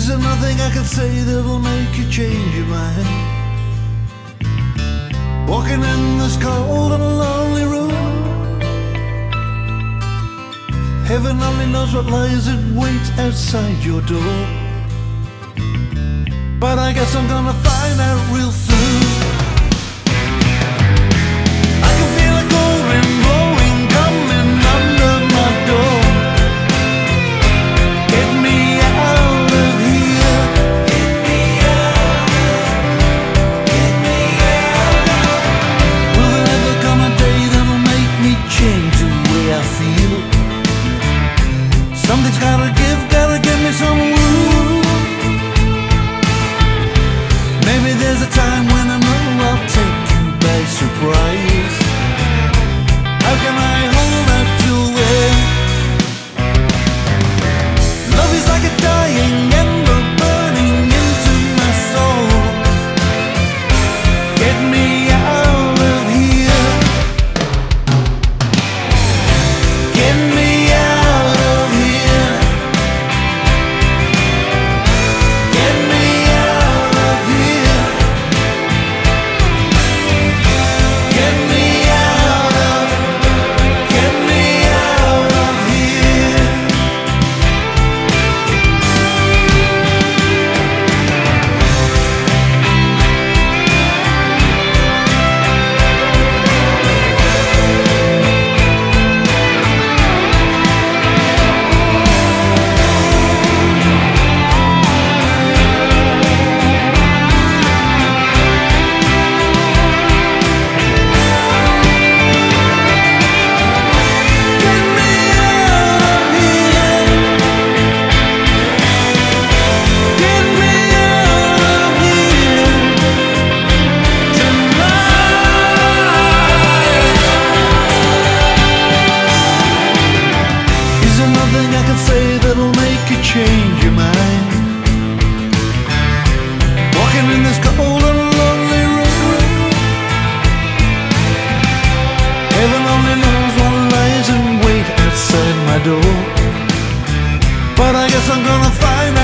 Is there nothing I can say that'll make you change your mind? Walking in this cold and lonely room, heaven only knows what lies in wait outside your door. But I guess I'm gonna find out real soon. I can feel a cold wind blowing, coming under my door. Get me out of here. Get me out of. Get me out of. Will there ever come a day that'll make me change the way I feel? Something's gotta give me some room. Maybe there's a time when I know I'll take you by surprise. How can I hold out till then? Love is like a dying ember burning into my soul. Get me out of here. Get me out of here. Get me out of here. Get me out of. Get me out of here. Nothing I can say that'll make you change your mind. Walking in this cold and lonely room, heaven only knows what lies in wait outside my door. But I guess I'm gonna find